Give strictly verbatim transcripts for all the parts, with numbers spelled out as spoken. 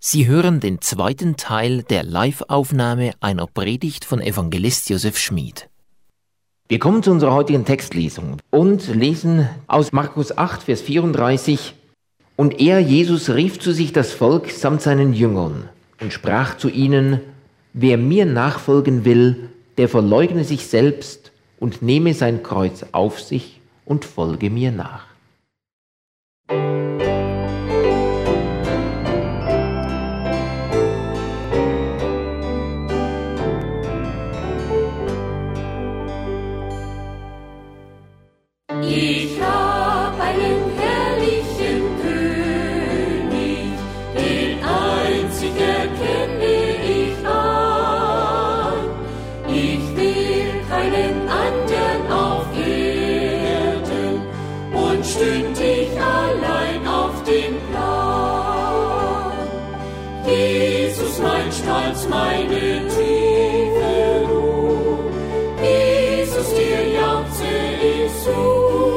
Sie hören den zweiten Teil der Live-Aufnahme einer Predigt von Evangelist Josef Schmid. Wir kommen zu unserer heutigen Textlesung und lesen aus Markus acht, Vers vierunddreißig. Und er, Jesus, rief zu sich das Volk samt seinen Jüngern und sprach zu ihnen: Wer mir nachfolgen will, der verleugne sich selbst und nehme sein Kreuz auf sich und folge mir nach. Ich hab einen herrlichen König, den einzig erkenne ich an. Ich will keinen anderen auf Erden und stünd ich allein auf dem Plan. Jesus, mein Stolz, meine tiefe Ruhe, Jesus, dir jauchze ich zu.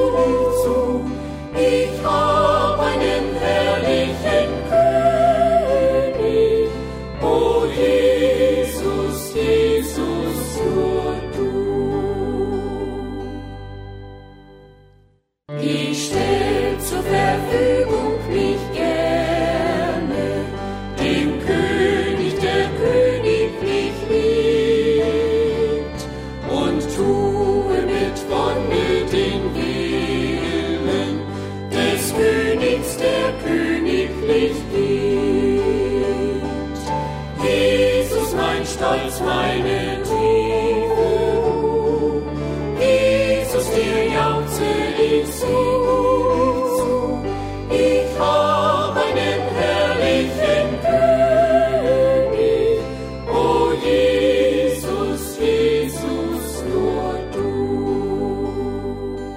Ich hab einen herrlichen König, o Jesus, Jesus, nur du. Ich stell zur Verfügung mich gerne dem König, der königlich lebt, und tue mit Wonne den Willen des Königs, der königlich gibt. Jesus, mein Stolz, meine tiefe Ruhe, Jesus, dir jauchze ich zu. Ich hab einen herrlichen König, o Jesus, Jesus, nur du.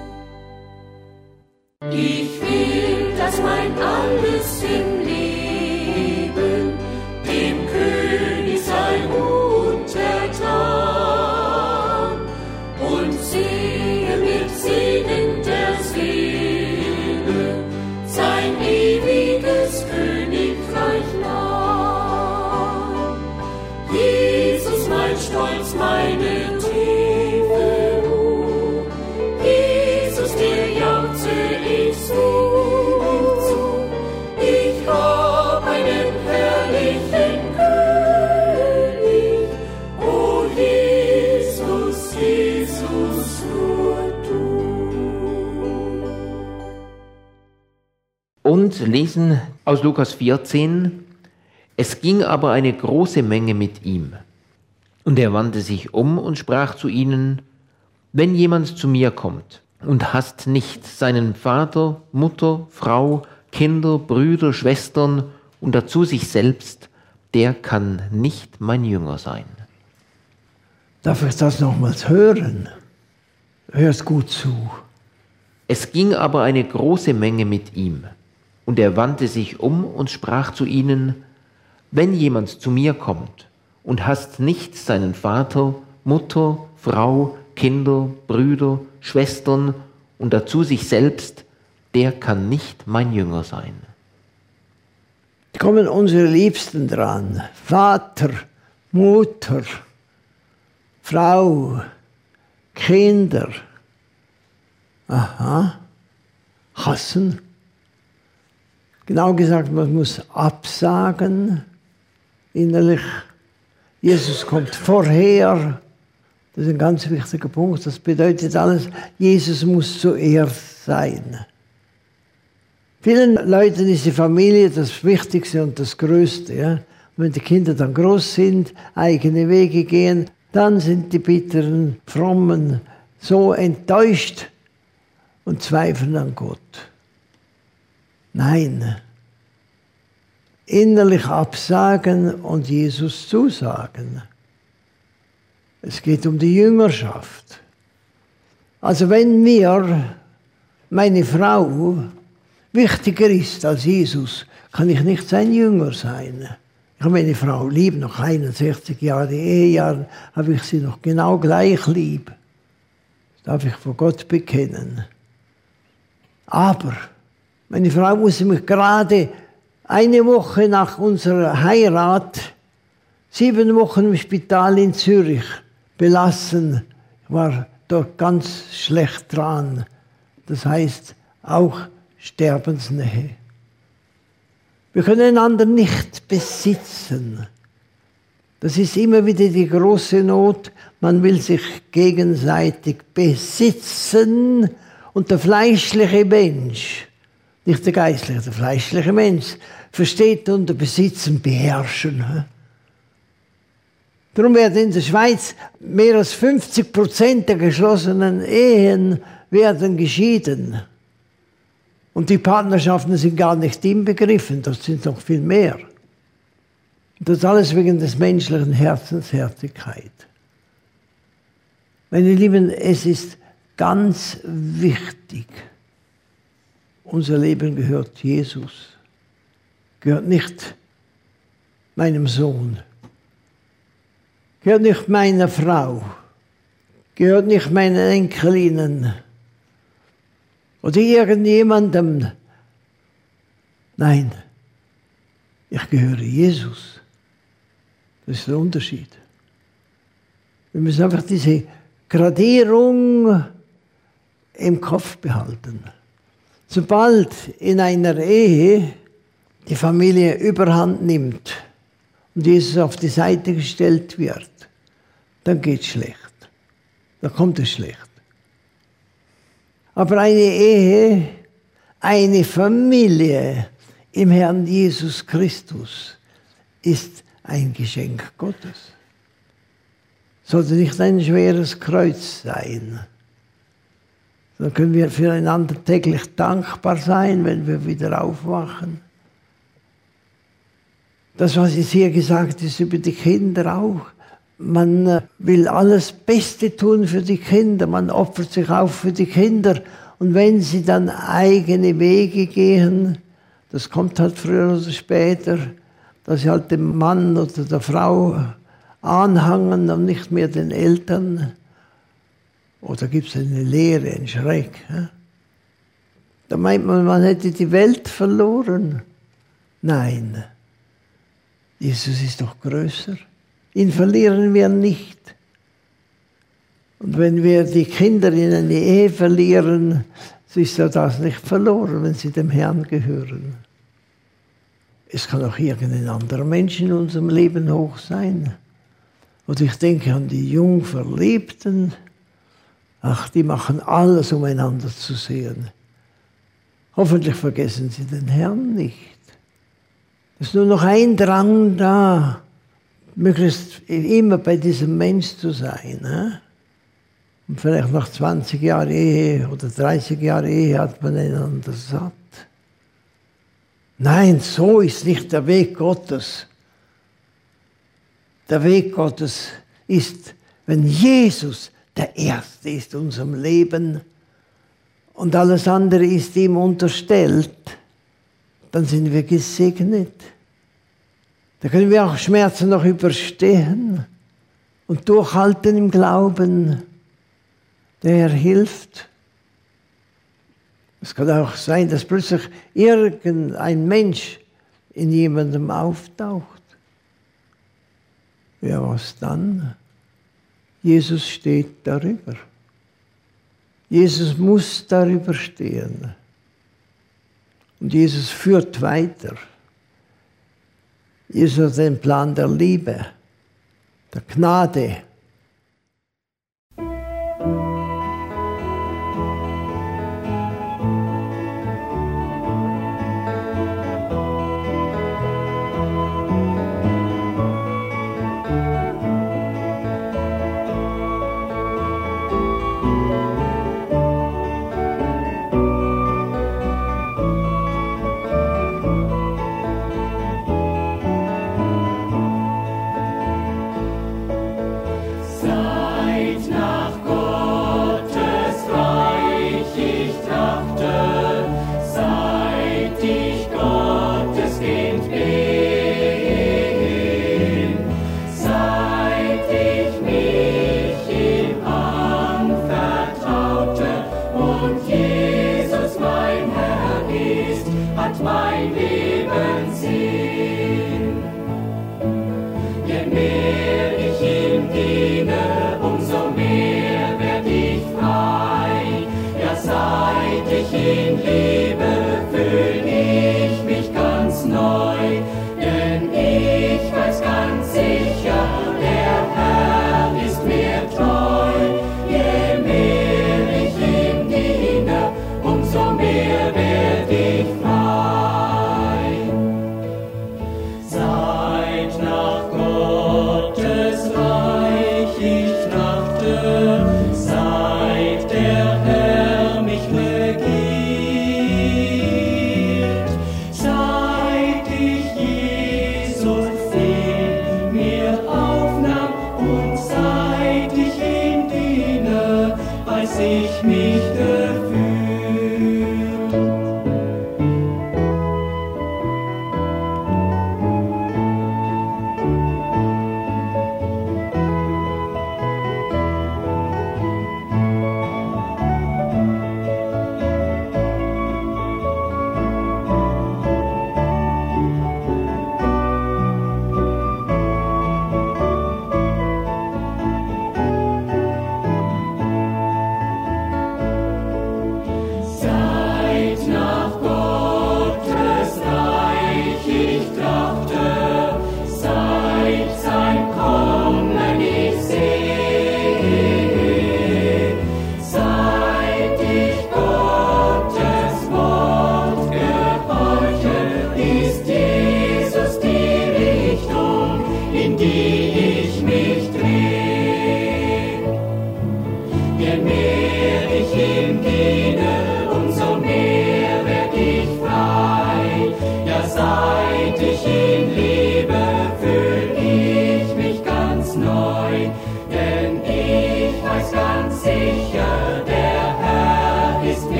Ich will, dass mein alles im Leben dem König sei untertan und sehe mit Segen der Seele sein ewiges Königreich nah. Jesus, mein Stolz, meine tiefe Ruhe, Jesus, dir jauchze ich zu. Ich hab einen herrlichen König, o Jesus, Jesus, nur du. Und lesen aus Lukas vierzehn. Es ging aber eine große Menge mit ihm. Und er wandte sich um und sprach zu ihnen: Wenn jemand zu mir kommt und hasst nicht seinen Vater, Mutter, Frau, Kinder, Brüder, Schwestern und dazu sich selbst, der kann nicht mein Jünger sein. Darf ich das nochmals hören? Hör's gut zu. Es ging aber eine große Menge mit ihm. Und er wandte sich um und sprach zu ihnen: Wenn jemand zu mir kommt und hasst nicht seinen Vater, Mutter, Frau, Kinder, Brüder, Schwestern und dazu sich selbst, der kann nicht mein Jünger sein. Kommen unsere Liebsten dran. Vater, Mutter, Frau, Kinder. Aha. Hassen. Genau gesagt, man muss absagen, innerlich. Jesus kommt vorher. Das ist ein ganz wichtiger Punkt. Das bedeutet alles, Jesus muss zuerst sein. Vielen Leuten ist die Familie das Wichtigste und das Größte. Ja? Und wenn die Kinder dann groß sind, eigene Wege gehen, dann sind die bitteren, frommen so enttäuscht und zweifeln an Gott. Nein, innerlich absagen und Jesus zusagen. Es geht um die Jüngerschaft. Also wenn mir meine Frau wichtiger ist als Jesus, kann ich nicht sein Jünger sein. Ich habe meine Frau lieb, nach einundsechzig Jahren Ehejahren habe ich sie noch genau gleich lieb. Das darf ich vor Gott bekennen. Aber meine Frau muss mich gerade eine Woche nach unserer Heirat, sieben Wochen im Spital in Zürich, belassen. Ich war dort ganz schlecht dran. Das heißt, auch Sterbensnähe. Wir können einander nicht besitzen. Das ist immer wieder die große Not. Man will sich gegenseitig besitzen. Und der fleischliche Mensch, nicht der geistliche, der fleischliche Mensch, versteht unter Besitzen beherrschen. Darum werden in der Schweiz mehr als fünfzig Prozent der geschlossenen Ehen werden geschieden. Und die Partnerschaften sind gar nicht inbegriffen, das sind noch viel mehr. Das alles wegen des menschlichen Herzenshärtigkeit. Meine Lieben, es ist ganz wichtig, unser Leben gehört Jesus, gehört nicht meinem Sohn, gehört nicht meiner Frau, gehört nicht meinen Enkelinnen oder irgendjemandem. Nein, ich gehöre Jesus. Das ist der Unterschied. Wir müssen einfach diese Gradierung im Kopf behalten. Sobald in einer Ehe die Familie überhand nimmt und Jesus auf die Seite gestellt wird, dann geht es schlecht. Dann kommt es schlecht. Aber eine Ehe, eine Familie im Herrn Jesus Christus ist ein Geschenk Gottes. Sollte nicht ein schweres Kreuz sein. Dann können wir füreinander täglich dankbar sein, wenn wir wieder aufwachen. Das, was jetzt hier gesagt ist über die Kinder auch. Man will alles Beste tun für die Kinder, man opfert sich auf für die Kinder. Und wenn sie dann eigene Wege gehen, das kommt halt früher oder später, dass sie halt dem Mann oder der Frau anhangen und nicht mehr den Eltern. Oder gibt es eine Lehre, einen Schreck. Ja? Da meint man, man hätte die Welt verloren. Nein, Jesus ist doch größer. Ihn verlieren wir nicht. Und wenn wir die Kinder in eine Ehe verlieren, so ist ja das nicht verloren, wenn sie dem Herrn gehören. Es kann auch irgendein anderer Mensch in unserem Leben hoch sein. Und ich denke an die Jungverliebten. Ach, die machen alles, um einander zu sehen. Hoffentlich vergessen sie den Herrn nicht. Es ist nur noch ein Drang da, möglichst immer bei diesem Mensch zu sein. Ne? Und vielleicht nach zwanzig Jahren Ehe oder dreißig Jahren Ehe hat man einander satt. Nein, so ist nicht der Weg Gottes. Der Weg Gottes ist, wenn Jesus der Erste ist in unserem Leben und alles andere ist ihm unterstellt, dann sind wir gesegnet. Da können wir auch Schmerzen noch überstehen und durchhalten im Glauben. Der Herr hilft. Es kann auch sein, dass plötzlich irgendein Mensch in jemandem auftaucht. Ja, was dann? Jesus steht darüber. Jesus muss darüber stehen. Und Jesus führt weiter. Jesus hat den Plan der Liebe, der Gnade.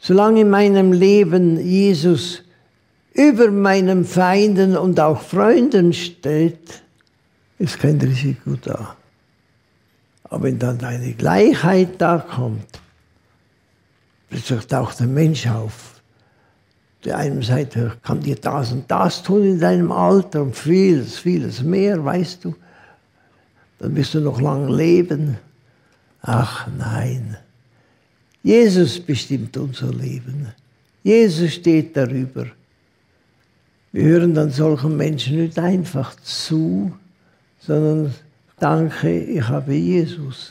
Solange in meinem Leben Jesus über meinen Feinden und auch Freunden steht, ist kein Risiko da. Aber wenn dann eine Gleichheit da kommt, plötzlich taucht der Mensch auf. Der einem sagt, ich kann dir das und das tun in deinem Alter und vieles, vieles mehr, weißt du. Dann wirst du noch lang leben. Ach nein, Jesus bestimmt unser Leben. Jesus steht darüber. Wir hören dann solchen Menschen nicht einfach zu, sondern danke, ich habe Jesus.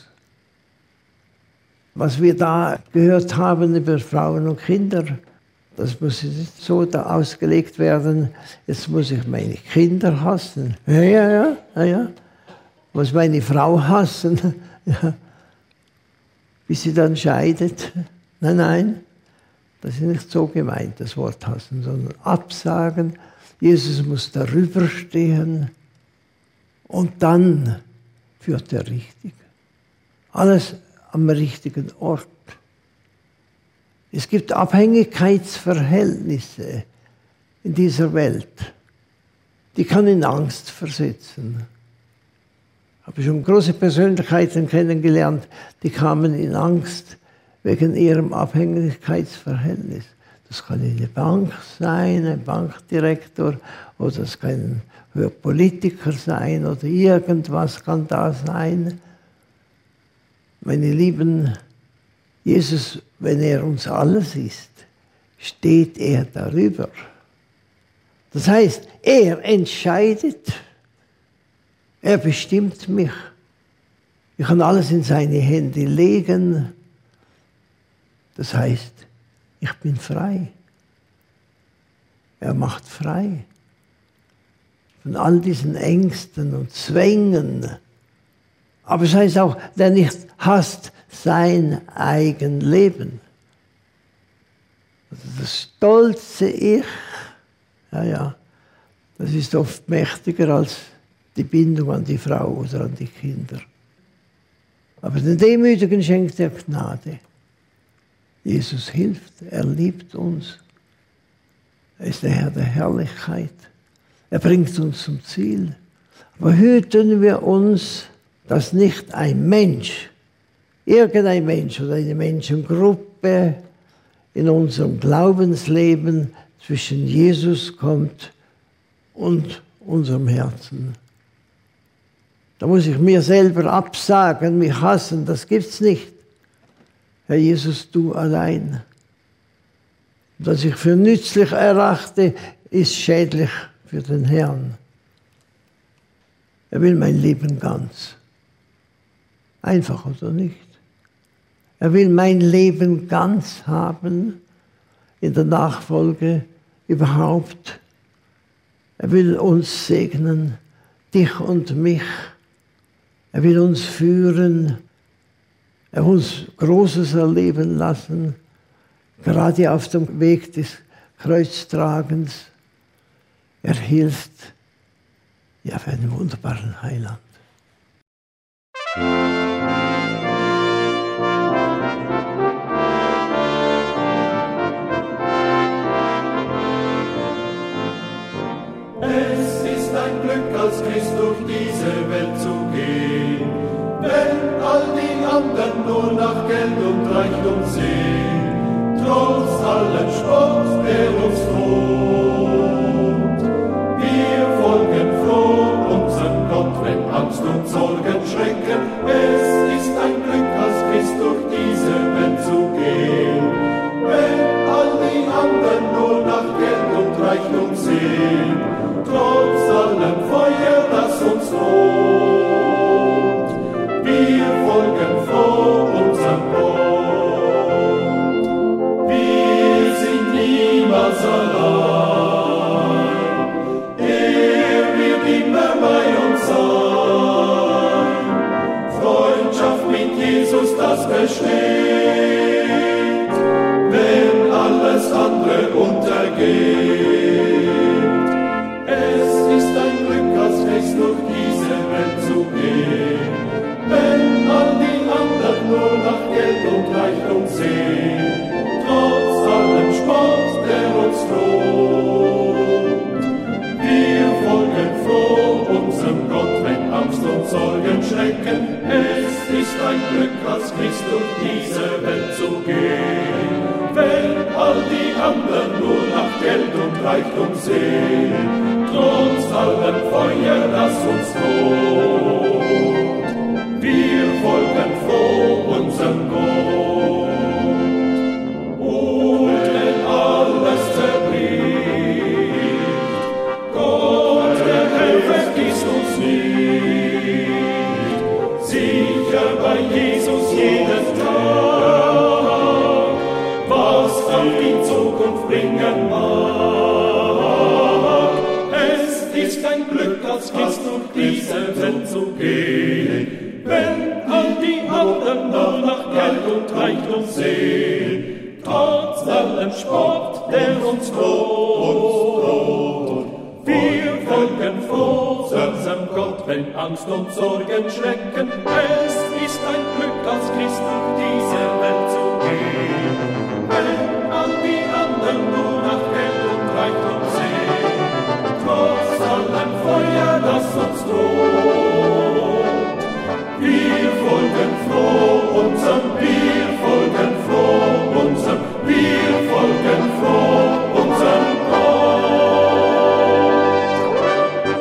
Was wir da gehört haben über Frauen und Kinder, das muss nicht so da ausgelegt werden, jetzt muss ich meine Kinder hassen. Ja, ja, ja, ja, ja. Muss meine Frau hassen, ja. Bis sie dann scheidet. Nein, nein, das ist nicht so gemeint, das Wort hassen, sondern absagen. Jesus muss darüber stehen und dann führt er richtig. Alles am richtigen Ort. Es gibt Abhängigkeitsverhältnisse in dieser Welt, die kann in Angst versetzen. Ich habe schon große Persönlichkeiten kennengelernt, die kamen in Angst wegen ihrem Abhängigkeitsverhältnis. Das kann eine Bank sein, ein Bankdirektor, oder es kann ein Politiker sein, oder irgendwas kann da sein. Meine Lieben, Jesus, wenn er uns alles ist, steht er darüber. Das heißt, er entscheidet. Er bestimmt mich. Ich kann alles in seine Hände legen. Das heißt, ich bin frei. Er macht frei. Von all diesen Ängsten und Zwängen. Aber es heißt auch, der nicht hasst sein eigen Leben. Also das stolze Ich, ja, ja, das ist oft mächtiger als die Bindung an die Frau oder an die Kinder. Aber den Demütigen schenkt er Gnade. Jesus hilft, er liebt uns. Er ist der Herr der Herrlichkeit. Er bringt uns zum Ziel. Aber hüten wir uns, dass nicht ein Mensch, irgendein Mensch oder eine Menschengruppe in unserem Glaubensleben zwischen Jesus kommt und unserem Herzen. Da muss ich mir selber absagen, mich hassen, das gibt's nicht. Herr Jesus, du allein. Was ich für nützlich erachte, ist schädlich für den Herrn. Er will mein Leben ganz. Einfach oder nicht? Er will mein Leben ganz haben, in der Nachfolge überhaupt. Er will uns segnen, dich und mich. Er will uns führen. Er will uns Großes erleben lassen, gerade auf dem Weg des Kreuztragens. Er hilft, ja, für einen wunderbaren Heiland. Es ist ein Glück, als Christ durch diese Welt zu gehen, wenn all die anderen nur nach Geld und Reichtum sehen, trotz allen Spott, der uns droht. Wir folgen froh unserem Gott, wenn Angst und Sorgen schrecken. Es ist ein Glück, als Christ durch diese Welt zu gehen, wenn all die anderen nur nach Geld und Reichtum sehen, trotz allem Feuer, das uns droht. Wir folgen froh unserem Gott. Wir sind niemals allein. Er wird immer bei uns sein. Freundschaft mit Jesus, das besteht, wenn alles andere untergeht. Es ist ein Glück, als Christ durch diese Welt zu gehen, wenn all die anderen nur nach Geld und Reichtum sehen, trotz diese Welt zu gehen. Wenn all die anderen nur nach Geld und Reichtum sehen, trotz allem Feuer, das uns droht, wir folgen froh unserem Gott. Und wenn alles zerbricht, Gott, der Herr, vergisst uns nicht. Sicher bei Jesus jeden Tag, was auch die Zukunft bringen mag. Es ist ein Glück, als Christ durch diese Welt zu gehen, wenn all die anderen nur nach Geld und Reichtum sehen, trotz allem Spott, der uns droht. Wir folgen froh unserem Gott, wenn Angst und Sorgen schrecken. Es ist ein Glück, als Christ durch diese Welt zu gehen, wenn all die anderen nur nach Geld und Reichtum sehen, trotz allem Feuer, das uns droht. Wir folgen froh unserem, wir folgen froh unserem, wir folgen froh unserem Gott.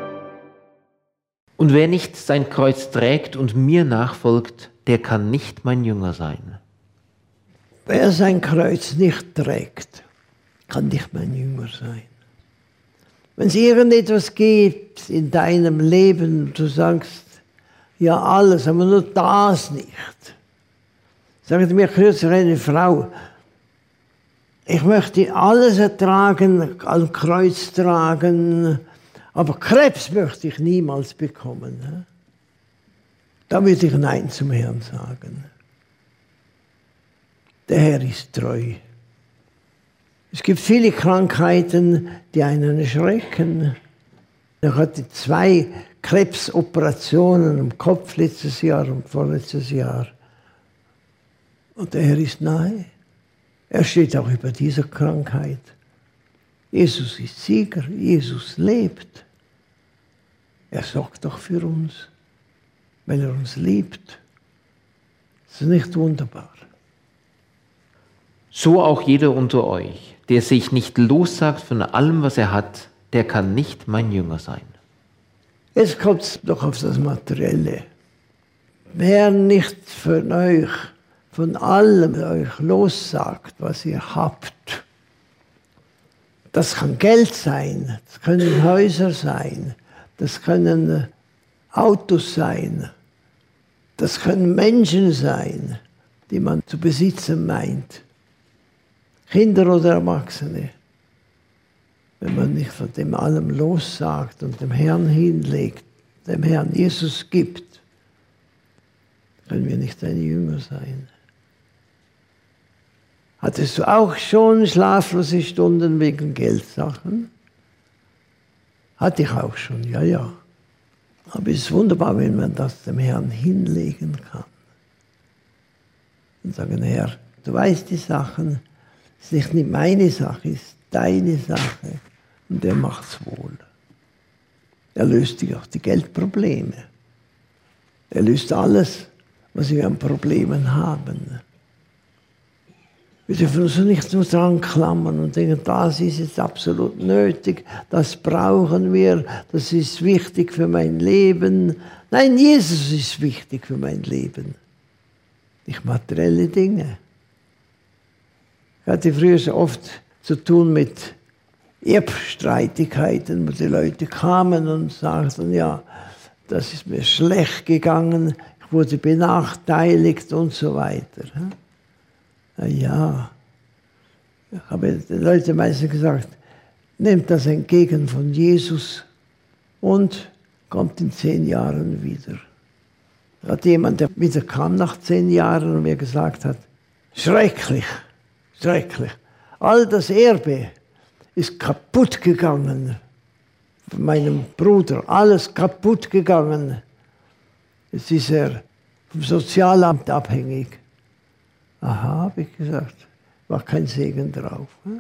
Und wer nicht sein Kreuz trägt und mir nachfolgt, der kann nicht mein Jünger sein. Wer sein Kreuz nicht trägt, kann nicht mein Jünger sein. Wenn es irgendetwas gibt in deinem Leben, du sagst, ja alles, aber nur das nicht. Sagte mir kürzlich eine Frau, ich möchte alles ertragen, am Kreuz tragen, aber Krebs möchte ich niemals bekommen. Da würde ich Nein zum Herrn sagen. Der Herr ist treu. Es gibt viele Krankheiten, die einen erschrecken. Ich hatte zwei Krebsoperationen am Kopf letztes Jahr und vorletztes Jahr. Und der Herr ist nahe. Er steht auch über dieser Krankheit. Jesus ist Sieger, Jesus lebt. Er sorgt doch für uns, weil er uns liebt. Das ist nicht wunderbar. So auch jeder unter euch, der sich nicht lossagt von allem, was er hat, der kann nicht mein Jünger sein. Jetzt kommt es doch auf das Materielle. Wer nicht von euch, von allem euch lossagt, was ihr habt, das kann Geld sein, das können Häuser sein, das können Autos sein, das können Menschen sein, die man zu besitzen meint. Kinder oder Erwachsene. Wenn man nicht von dem allem lossagt und dem Herrn hinlegt, dem Herrn Jesus gibt, können wir nicht seine Jünger sein. Hattest du auch schon schlaflose Stunden wegen Geldsachen? Hatte ich auch schon, ja, ja. Aber es ist wunderbar, wenn man das dem Herrn hinlegen kann. Und sagen, Herr, du weißt die Sachen, es ist nicht meine Sache, es ist deine Sache. Und er macht's wohl. Er löst sich auch die Geldprobleme. Er löst alles, was wir an Problemen haben. Wir dürfen uns nicht nur dran klammern und denken, das ist jetzt absolut nötig, das brauchen wir, das ist wichtig für mein Leben. Nein, Jesus ist wichtig für mein Leben. Nicht materielle Dinge. Ich hatte früher so oft zu tun mit Erbstreitigkeiten, wo die Leute kamen und sagten, ja, das ist mir schlecht gegangen, ich wurde benachteiligt und so weiter. Na ja, ich habe den Leuten meistens gesagt, nehmt das entgegen von Jesus und kommt in zehn Jahren wieder. Da hat jemand, der wieder kam nach zehn Jahren und mir gesagt hat, schrecklich, schrecklich, all das Erbe ist kaputt gegangen von meinem Bruder, alles kaputt gegangen. Jetzt ist er vom Sozialamt abhängig. Aha, habe ich gesagt, war kein Segen drauf. Hm?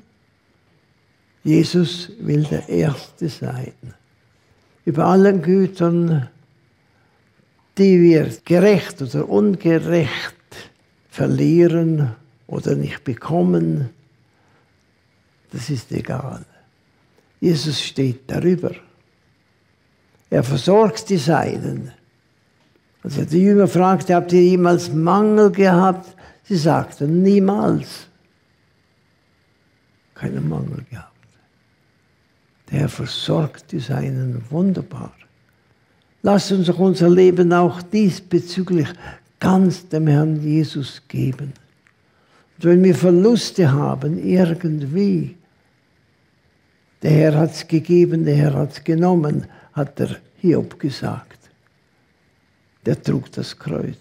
Jesus will der Erste sein. Über allen Gütern, die wir gerecht oder ungerecht verlieren oder nicht bekommen, das ist egal. Jesus steht darüber. Er versorgt die Seinen. Als er die Jünger fragte, habt ihr jemals Mangel gehabt? Sie sagten, niemals. Keinen Mangel gehabt. Der Herr versorgt die Seinen wunderbar. Lasst uns doch unser Leben auch diesbezüglich ganz dem Herrn Jesus geben. Und wenn wir Verluste haben, irgendwie, der Herr hat es gegeben, der Herr hat es genommen, hat der Hiob gesagt. Der trug das Kreuz.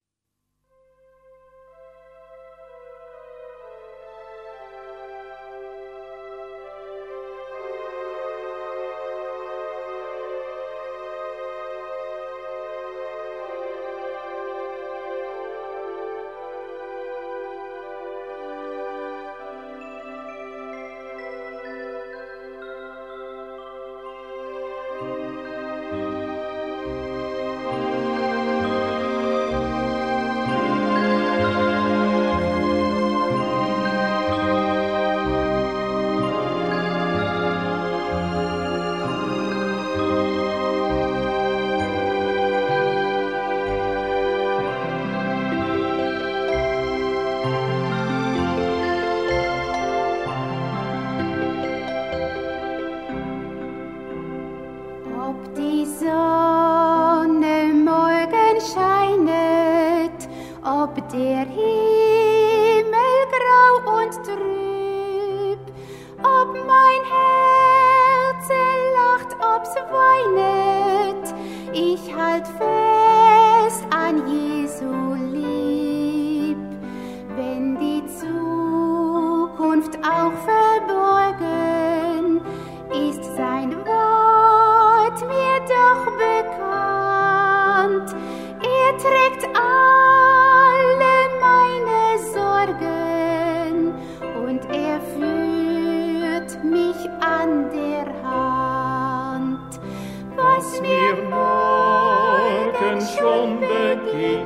Der Himmel grau und trüb, ob mein Herz lacht, ob's weinet, ich halt fest an Jesu lieb. Wenn die Zukunft auch verborgen, ist sein Wort mir doch bekannt. Er trägt alle meine Sorgen und er führt mich an der Hand. Was mir morgen schon begegnet,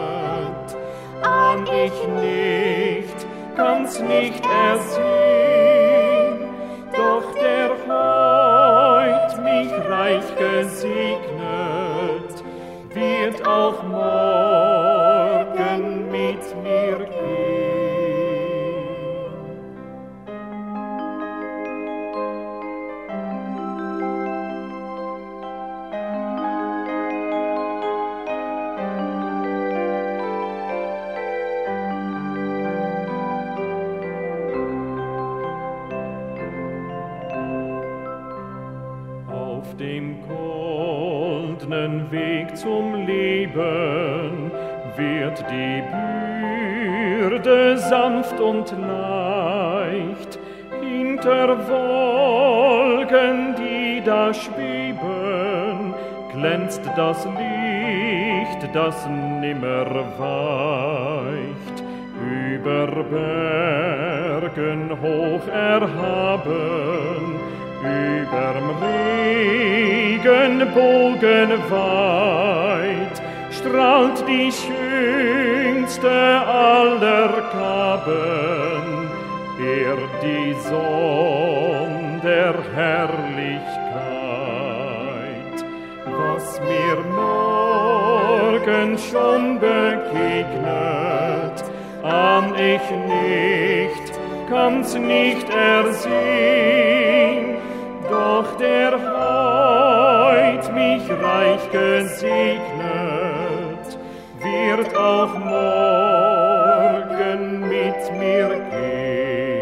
ahn ich nicht, kann's nicht ersehen, doch der heut mich reich gesegnet, wird auch morgen mit mir gehen. Auf dem goldenen Weg zum Leben wird die Bürde sanft und leicht. Hinter Wolken, die da schweben, glänzt das Licht, das nimmer weicht. Über Bergen hoch erhaben, überm Regenbogen weit, strahlt die schönste aller Gaben, er die Sonne der Herrlichkeit. Was mir morgen schon begegnet, ahn ich nicht, kann's nicht ersehen, doch der heut mich reich gesegnet, wird auch morgen mit mir gehen.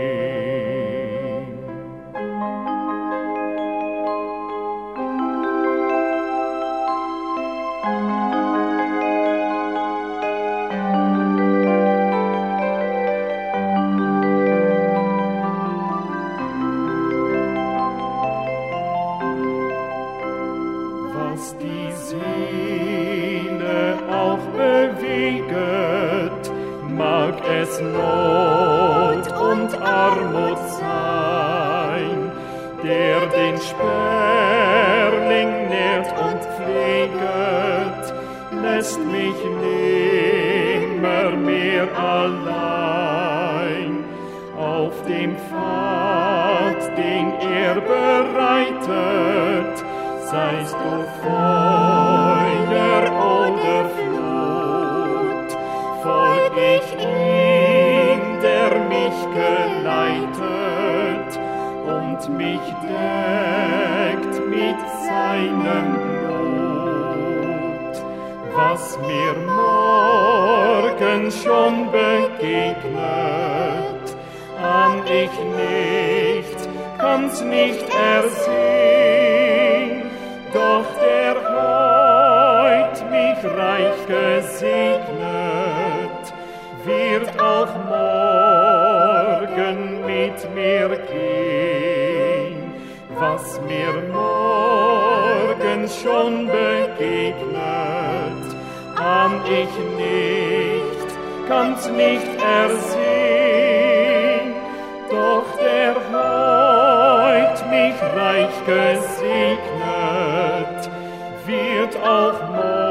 Was die Seele auch beweget, mag es Not und Armut sein, der den Sperling nährt und pfleget, lässt mich nimmer mehr er allein. Auf dem Pfad, den er bereitet, seist du Feuer oder Flut, folg ich ihm, der mich geleitet und mich deckt mit seinem Blut. Was mir morgen schon begegnet, ahn ich nicht, kann's nicht ersehn, doch der heut mich reich gesegnet, wird auch morgen mit mir gehen. Was mir morgen schon begegnet, ahn ich nicht, kann's nicht ersehn, doch der heut mich reich gesegnet, wird auch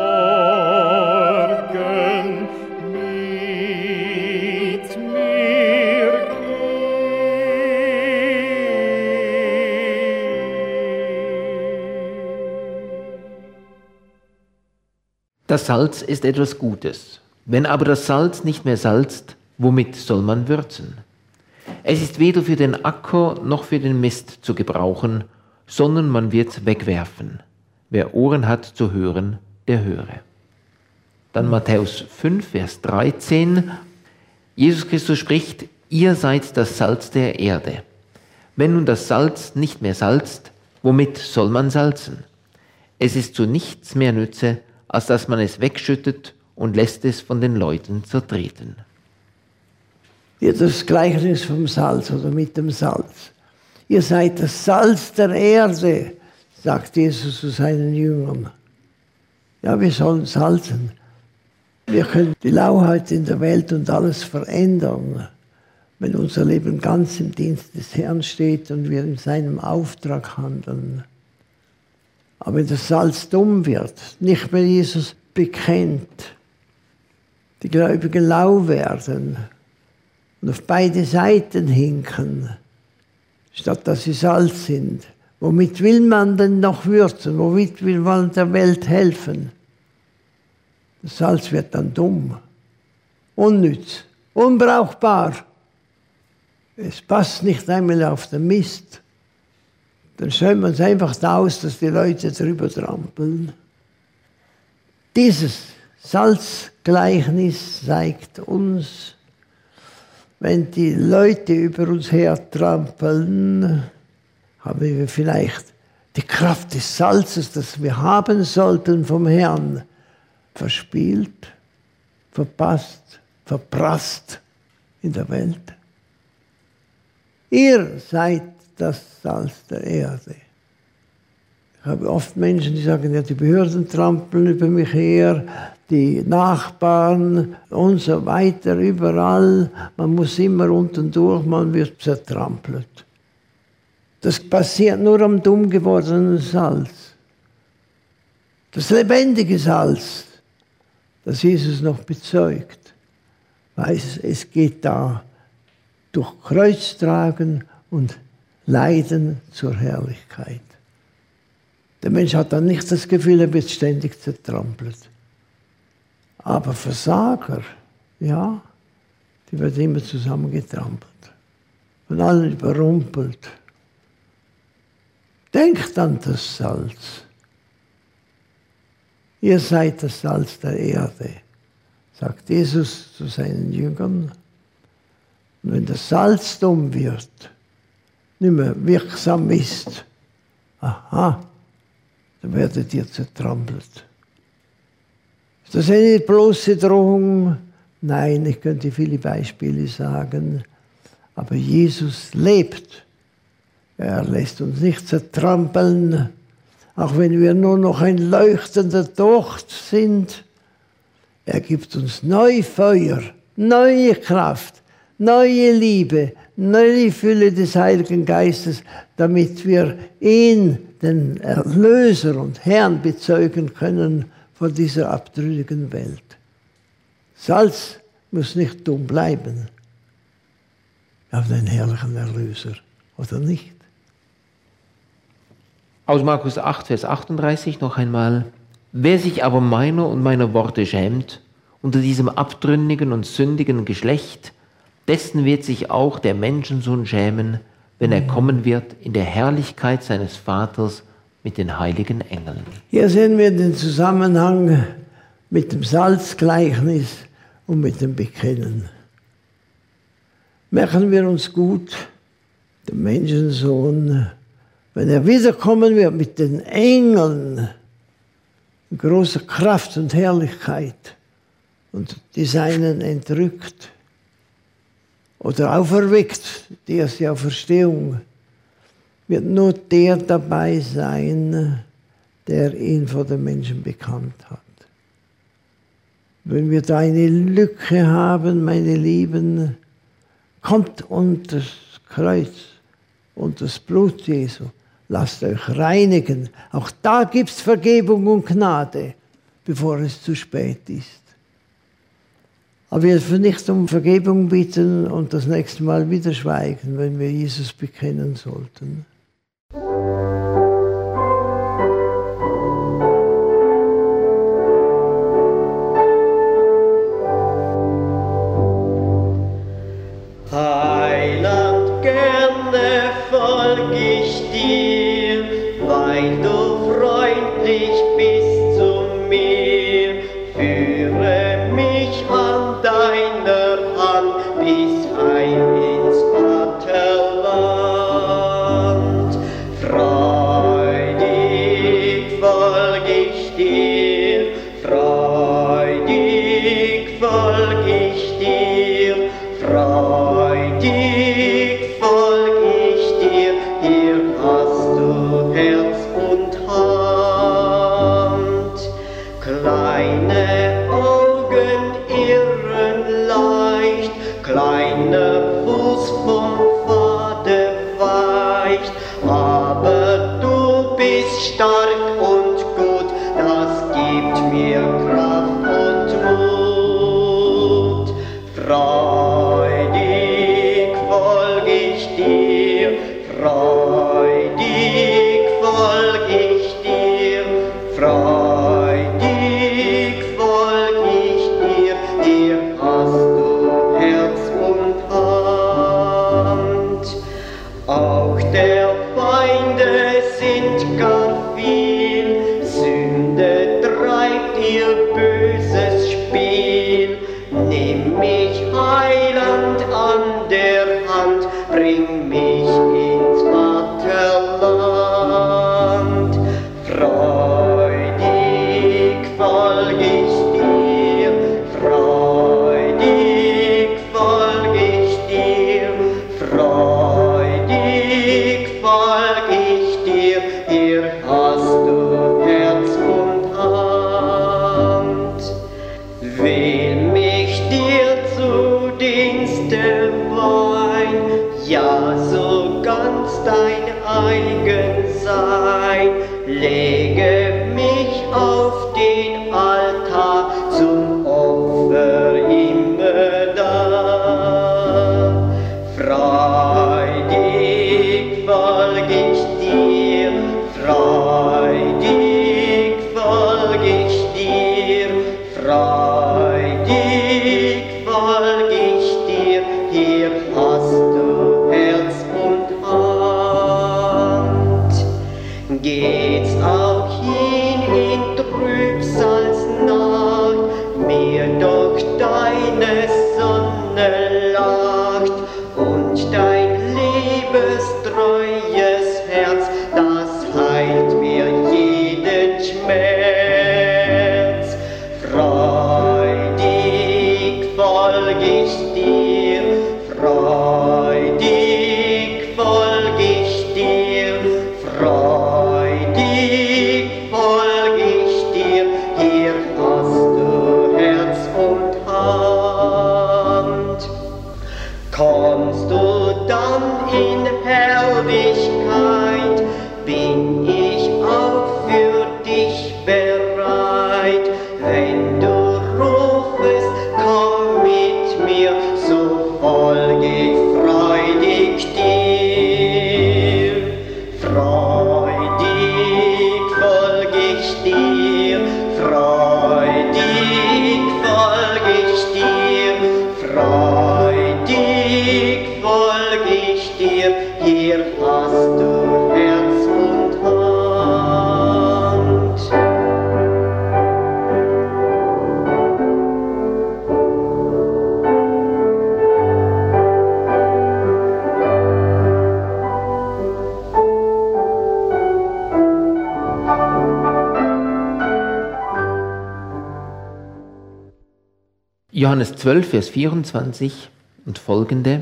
morgen mit mir gehen. Das Salz ist etwas Gutes. Wenn aber das Salz nicht mehr salzt, womit soll man würzen? Es ist weder für den Acker noch für den Mist zu gebrauchen, sondern man wird es wegwerfen. Wer Ohren hat zu hören, der höre. Dann Matthäus fünf, Vers dreizehn. Jesus Christus spricht, ihr seid das Salz der Erde. Wenn nun das Salz nicht mehr salzt, womit soll man salzen? Es ist zu nichts mehr nütze, als dass man es wegschüttet und lässt es von den Leuten zertreten. Hier das Gleichnis vom Salz oder mit dem Salz. Ihr seid das Salz der Erde, sagt Jesus zu seinen Jüngern. Ja, wir sollen salzen. Wir können die Lauheit in der Welt und alles verändern, wenn unser Leben ganz im Dienst des Herrn steht und wir in seinem Auftrag handeln. Aber wenn das Salz dumm wird, nicht mehr Jesus bekennt, die Gläubigen lau werden und auf beide Seiten hinken, statt dass sie Salz sind. Womit will man denn noch würzen? Womit will man der Welt helfen? Das Salz wird dann dumm, unnütz, unbrauchbar. Es passt nicht einmal auf den Mist. Dann stellt man es einfach aus, dass die Leute drüber trampeln. Dieses Salzgleichnis zeigt uns, wenn die Leute über uns hertrampeln, haben wir vielleicht die Kraft des Salzes, das wir haben sollten vom Herrn, verspielt, verpasst, verprasst in der Welt. Ihr seid das Salz der Erde. Ich habe oft Menschen, die sagen, ja, die Behörden trampeln über mich her, die Nachbarn und so weiter, überall. Man muss immer unten durch, man wird zertrampelt. Das passiert nur am dumm gewordenen Salz. Das lebendige Salz, das Jesus noch bezeugt, weiß, es geht da durch Kreuztragen und Leiden zur Herrlichkeit. Der Mensch hat dann nicht das Gefühl, er wird ständig zertrampelt. Aber Versager, ja, die werden immer zusammengetrampelt, von allen überrumpelt. Denkt an das Salz. Ihr seid das Salz der Erde, sagt Jesus zu seinen Jüngern. Und wenn das Salz dumm wird, nicht mehr wirksam ist, aha, dann werdet ihr zertrampelt. Ist das eine bloße Drohung? Nein, ich könnte viele Beispiele sagen, aber Jesus lebt. Er lässt uns nicht zertrampeln, auch wenn wir nur noch ein leuchtender Docht sind. Er gibt uns neu Feuer, neue Kraft, neue Liebe, neue Fülle des Heiligen Geistes, damit wir ihn, den Erlöser und Herrn, bezeugen können von dieser abtrünnigen Welt. Salz muss nicht dumm bleiben. Wir haben einen herrlichen Erlöser, oder nicht? Aus Markus acht, Vers achtunddreißig noch einmal. Wer sich aber meiner und meiner Worte schämt, unter diesem abtrünnigen und sündigen Geschlecht, dessen wird sich auch der Menschensohn schämen, wenn er kommen wird in der Herrlichkeit seines Vaters mit den heiligen Engeln. Hier sehen wir den Zusammenhang mit dem Salzgleichnis und mit dem Bekennen. Merken wir uns gut, der Menschensohn, wenn er wiederkommen wird mit den Engeln, in großer Kraft und Herrlichkeit und die Seinen entrückt oder auferweckt, die erste Auferstehung, wird nur der dabei sein, der ihn vor den Menschen bekannt hat. Wenn wir da eine Lücke haben, meine Lieben, kommt unter das Kreuz, unter das Blut Jesu. Lasst euch reinigen. Auch da gibt es Vergebung und Gnade, bevor es zu spät ist. Aber wir dürfen nicht um Vergebung bitten und das nächste Mal wieder schweigen, wenn wir Jesus bekennen sollten. Heiland, gerne folg ich dir, weil du freundlich bist zu mir. Führe mich an deiner Hand bis heim ins Vaterland. Freudig folg ich dir, freudig folg ich dir, freudig folg ich dir, hier hast du Herz und Hand. Kleine Augen irren leicht, kleiner Fuß vom Pfade weicht, aber du bist stark und gut, das gibt mir Kraft und Mut. Freudig folg ich dir, freudig folg ich dir, freudig folg ich dir, hier hast du Herz und Hand. Auch der Feinde sind gar viel, Sünde treibt ihr böses Spiel. Nimm mich, Heiland, an der Hand, bring mich ins Vaterland. Freudig folg ich dir, freudig folg ich dir, freudig folg ich dir, hier hast du Herz und Hand. Wähl mich dir zu Dienste weihn, ja, so ganz dein eigen sein. Lege mich auf den Altar zum Opfer immer da. Freudig folg ich dir, freudig folg ich dir, freudig folg ich dir, hier hast du Herz und Hand. Geht's auch hin in Trübsalsnacht, mir doch deine Sonne lacht und dein liebestreues Herz, das heilt mir jeden Schmerz. Freudig folg ich dir, freudig folg ich dir, freudig folg ich dir, hier hast du Herz und Hand. Kommst du dann in Herrlichkeit, bin ich auch für dich bereit. Wenn du rufest, komm mit folg ich freudig dir, freudig folg ich dir, freudig folg ich dir, freudig folg ich dir, hier hast du Herz und Hand. Johannes zwölf, Vers vierundzwanzig und folgende.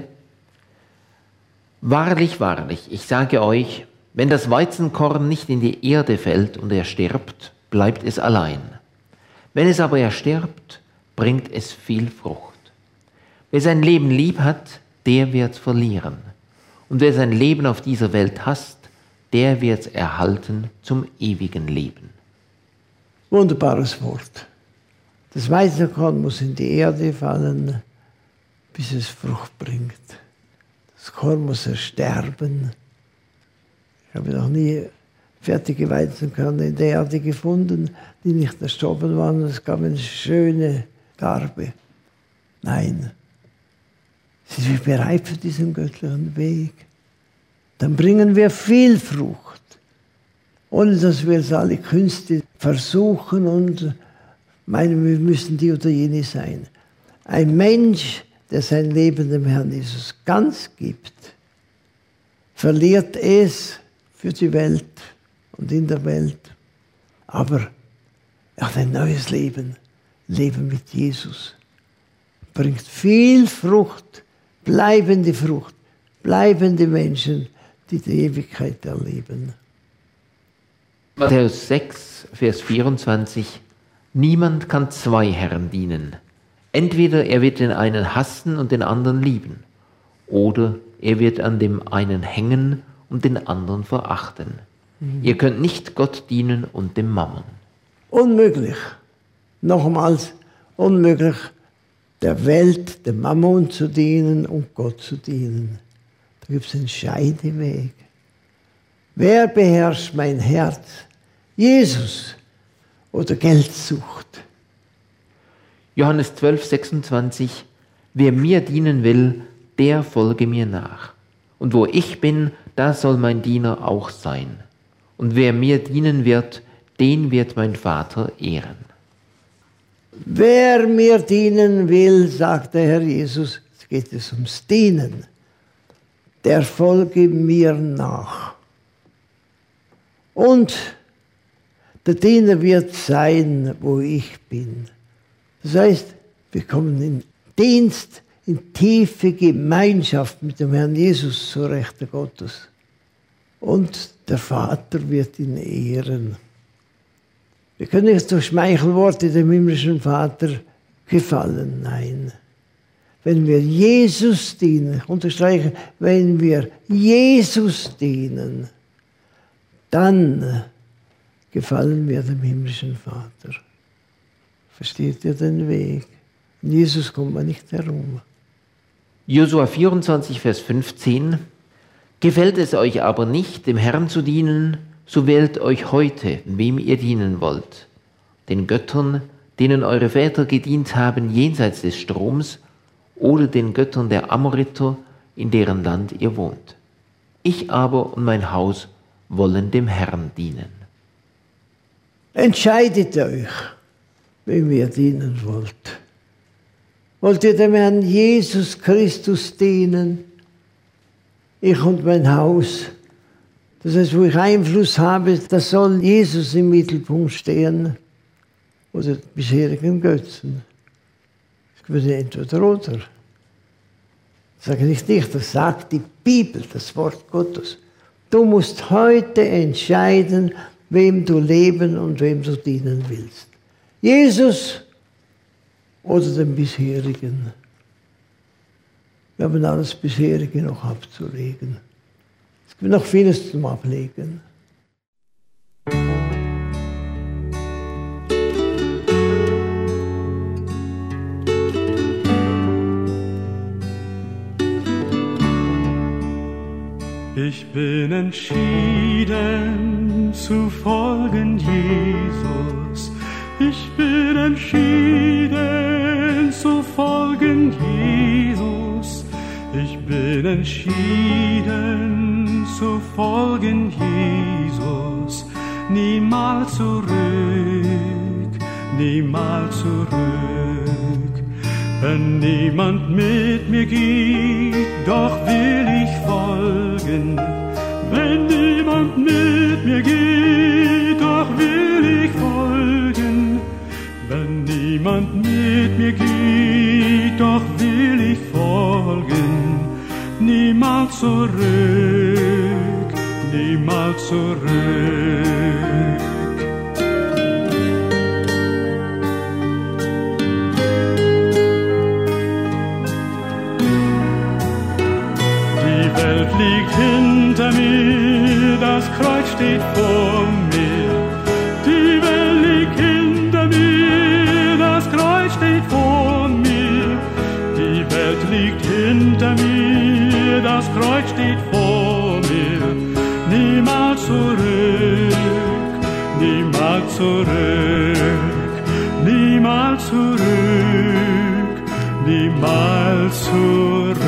Wahrlich, wahrlich, ich sage euch, wenn das Weizenkorn nicht in die Erde fällt und er stirbt, bleibt es allein. Wenn es aber erstirbt, bringt es viel Frucht. Wer sein Leben lieb hat, der wird's verlieren. Und wer sein Leben auf dieser Welt hasst, der wird's erhalten zum ewigen Leben. Wunderbares Wort. Das Weizenkorn muss in die Erde fallen, bis es Frucht bringt. Das Korn muss ersterben. Ich habe noch nie fertige Weizenkörner in der Erde gefunden, die nicht erstorben waren. Es gab eine schöne Garbe. Nein. Sind wir bereit für diesen göttlichen Weg? Dann bringen wir viel Frucht, ohne dass wir es alle Künste versuchen und meinen, wir müssen die oder jene sein. Ein Mensch, der sein Leben dem Herrn Jesus ganz gibt, verliert es für die Welt und in der Welt. Aber er hat ein neues Leben, Leben mit Jesus. Bringt viel Frucht, bleibende Frucht, bleibende Menschen, die die Ewigkeit erleben. Matthäus sechs, Vers vierundzwanzig. Niemand kann zwei Herren dienen. Entweder er wird den einen hassen und den anderen lieben, oder er wird an dem einen hängen und den anderen verachten. Mhm. Ihr könnt nicht Gott dienen und dem Mammon. Unmöglich. Nochmals, unmöglich, der Welt, dem Mammon zu dienen und Gott zu dienen. Da gibt es einen Scheideweg. Wer beherrscht mein Herz? Jesus oder Geldsucht? Johannes zwölf, sechsundzwanzig. Wer mir dienen will, der folge mir nach. Und wo ich bin, da soll mein Diener auch sein. Und wer mir dienen wird, den wird mein Vater ehren. Wer mir dienen will, sagt der Herr Jesus, jetzt geht es ums Dienen, der folge mir nach. Und der Diener wird sein, wo ich bin. Das heißt, wir kommen in Dienst, in tiefe Gemeinschaft mit dem Herrn Jesus zur Rechte Gottes. Und der Vater wird ihn ehren. Wir können nicht durch Schmeichelworte dem himmlischen Vater gefallen, nein. Wenn wir Jesus dienen, ich unterstreiche, wenn wir Jesus dienen, dann gefallen wir dem himmlischen Vater. Versteht ihr den Weg? In Jesus kommt man nicht herum. Josua vierundzwanzig, Vers fünfzehn. Gefällt es euch aber nicht, dem Herrn zu dienen, so wählt euch heute, wem ihr dienen wollt. Den Göttern, denen eure Väter gedient haben jenseits des Stroms, oder den Göttern der Amoriter, in deren Land ihr wohnt. Ich aber und mein Haus wollen dem Herrn dienen. Entscheidet euch, wem ihr dienen wollt. Wollt ihr dem Herrn Jesus Christus dienen? Ich und mein Haus. Das heißt, wo ich Einfluss habe, das soll Jesus im Mittelpunkt stehen. Oder die bisherigen Götzen. Es würde entweder oder. Das sage ich nicht, das sagt die Bibel, das Wort Gottes. Du musst heute entscheiden, wem du leben und wem du dienen willst. Jesus oder dem bisherigen. Wir haben alles bisherige noch abzulegen. Es gibt noch vieles zum Ablegen. Ich bin entschieden zu folgen, Jesus. Ich bin entschieden zu folgen, Jesus. Ich bin entschieden zu folgen, Jesus. Niemals zurück, niemals zurück. Wenn niemand mit mir geht, doch will ich folgen. Wenn niemand mit mir geht, doch will ich folgen. Wenn niemand mit mir geht, doch will ich folgen. Niemals zurück, niemals zurück. Die Welt liegt hinter mir, das Kreuz steht vor mir. Die Welt liegt hinter mir, das Kreuz steht vor mir. Die Welt liegt hinter mir, das Kreuz steht vor mir. Niemals zurück, niemals zurück, niemals zurück, niemals zurück.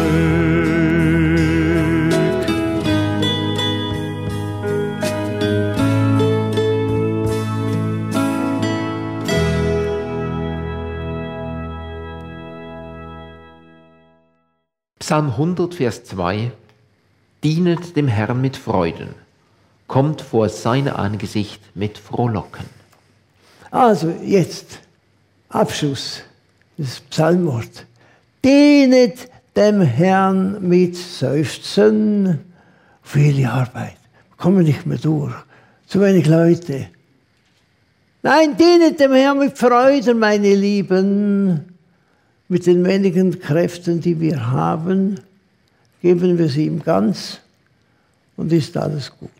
Psalm hundert, Vers zwei. Dienet dem Herrn mit Freuden, kommt vor sein Angesicht mit Frohlocken. Also jetzt Abschluss des Psalmworts. Dienet dem Herrn mit Seufzen. Viele Arbeit, kommen nicht mehr durch, zu wenig Leute. Nein, dienet dem Herrn mit Freuden, meine Lieben. Mit den wenigen Kräften, die wir haben, geben wir sie ihm ganz und ist alles gut.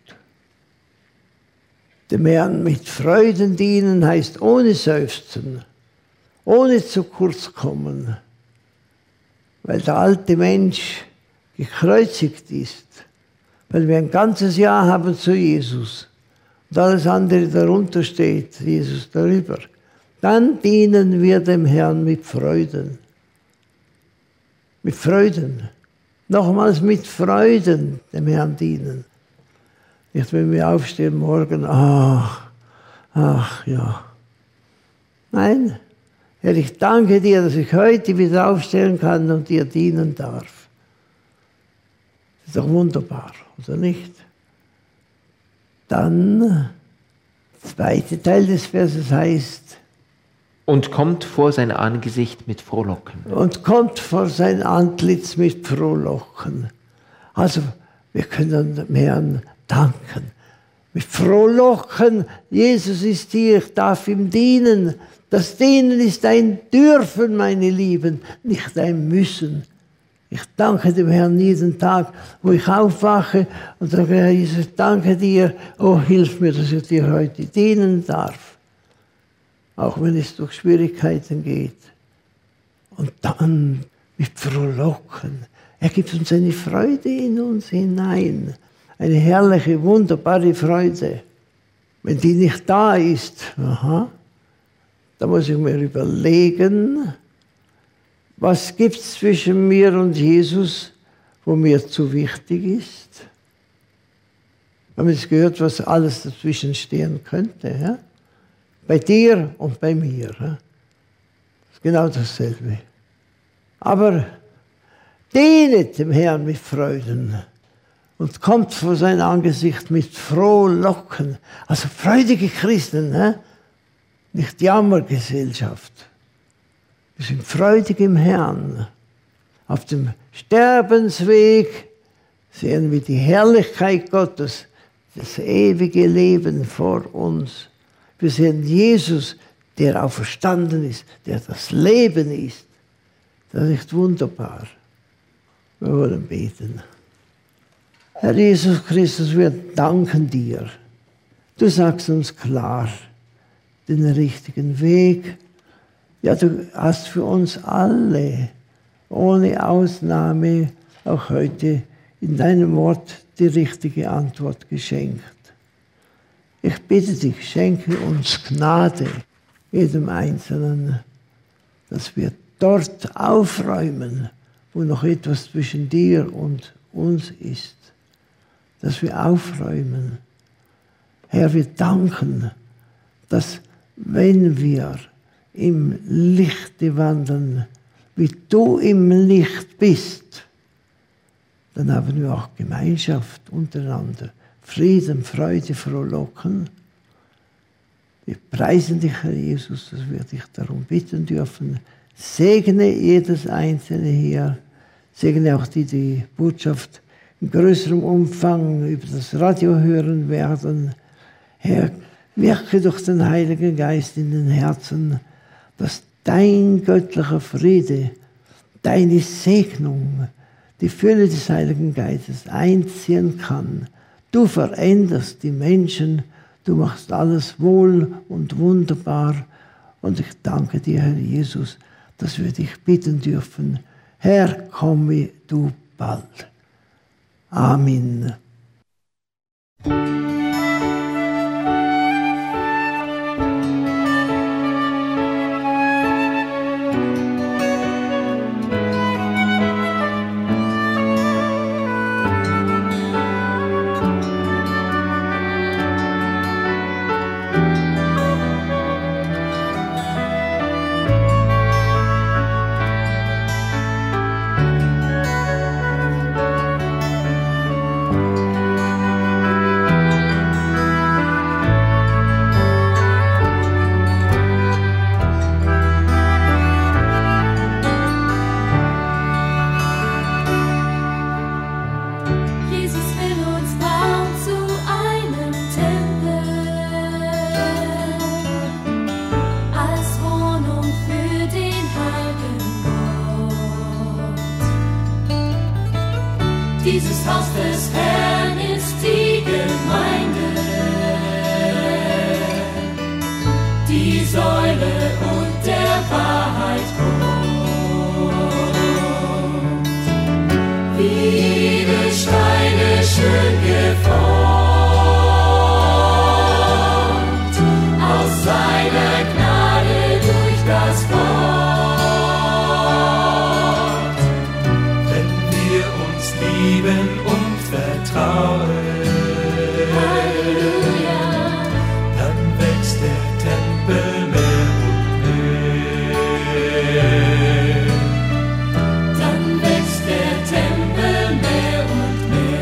Dem Herrn mit Freuden dienen heißt ohne Seufzen, ohne zu kurz kommen, weil der alte Mensch gekreuzigt ist, weil wir ein ganzes Jahr haben zu Jesus und alles andere darunter steht, Jesus darüber. Dann dienen wir dem Herrn mit Freuden. Mit Freuden. Nochmals mit Freuden dem Herrn dienen. Nicht, wenn wir aufstehen morgen, ach, ach ja. Nein, Herr, ich danke dir, dass ich heute wieder aufstehen kann und dir dienen darf. Das ist doch wunderbar, oder nicht? Dann, der zweite Teil des Verses heißt, und kommt vor sein Angesicht mit Frohlocken. Und kommt vor sein Antlitz mit Frohlocken. Also, wir können dem Herrn danken. Mit Frohlocken, Jesus ist hier, ich darf ihm dienen. Das Dienen ist ein Dürfen, meine Lieben, nicht ein Müssen. Ich danke dem Herrn jeden Tag, wo ich aufwache und sage, Herr Jesus, danke dir, oh, hilf mir, dass ich dir heute dienen darf. Auch wenn es durch Schwierigkeiten geht. Und dann mit Frohlocken. Er gibt uns eine Freude in uns hinein. Eine herrliche, wunderbare Freude. Wenn die nicht da ist, aha, da muss ich mir überlegen, was gibt es zwischen mir und Jesus, wo mir zu wichtig ist. Wir haben jetzt gehört, was alles dazwischen stehen könnte. Ja? Bei dir und bei mir. Ja? Das ist genau dasselbe. Aber dienet dem Herrn mit Freuden und kommt vor sein Angesicht mit Frohlocken. Also freudige Christen, ja? Nicht Jammergesellschaft. Wir sind freudig im Herrn. Auf dem Sterbensweg sehen wir die Herrlichkeit Gottes, das ewige Leben vor uns. Wir sehen Jesus, der auferstanden ist, der das Leben ist. Das ist wunderbar. Wir wollen beten. Herr Jesus Christus, wir danken dir. Du sagst uns klar den richtigen Weg. Ja, du hast für uns alle, ohne Ausnahme, auch heute in deinem Wort die richtige Antwort geschenkt. Ich bitte dich, schenke uns Gnade, jedem Einzelnen, dass wir dort aufräumen, wo noch etwas zwischen dir und uns ist. Dass wir aufräumen. Herr, wir danken, dass wenn wir im Lichte wandeln, wie du im Licht bist, dann haben wir auch Gemeinschaft untereinander. Frieden, Freude, Frohlocken. Wir preisen dich, Herr Jesus, dass wir dich darum bitten dürfen. Segne jedes Einzelne hier. Segne auch die, die Botschaft in größerem Umfang über das Radio hören werden. Herr, wirke durch den Heiligen Geist in den Herzen, dass dein göttlicher Friede, deine Segnung, die Fülle des Heiligen Geistes einziehen kann. Du veränderst die Menschen, du machst alles wohl und wunderbar. Und ich danke dir, Herr Jesus, dass wir dich bitten dürfen. Herr, komme du bald. Amen. Dieses Haus des Herrn ist die Gemeinde, die Säule und der Wahrheit Grund. Viele Steine schön geformt, aus seiner Gnade durch das Wort. Lieben und vertrauen, Halleluja. Dann wächst der Tempel mehr und mehr. Dann wächst der Tempel mehr und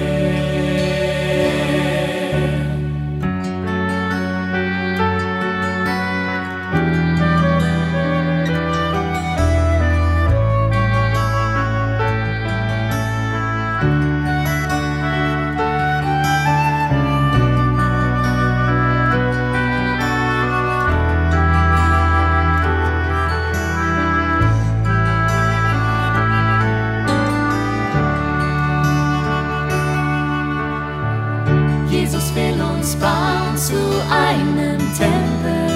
Jesus will uns bauen zu einem Tempel,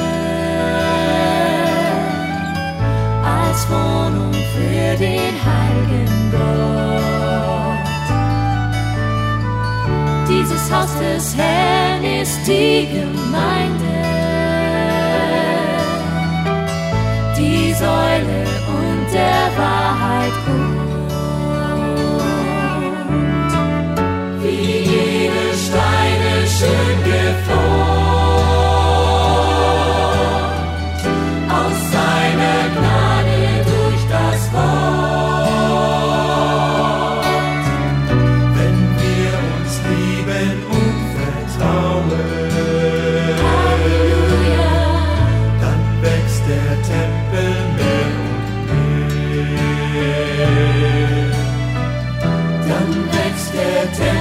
als Wohnung für den heiligen Gott. Dieses Haus des Herrn ist die Gemeinde, die Säule und der Wahrheit Grund. Wie jede Steine schön geformt, aus seiner Gnade durch das Wort. Wenn wir uns lieben und vertrauen, Halleluja. dann wächst der Tempel mehr und mehr. Dann wächst der Tempel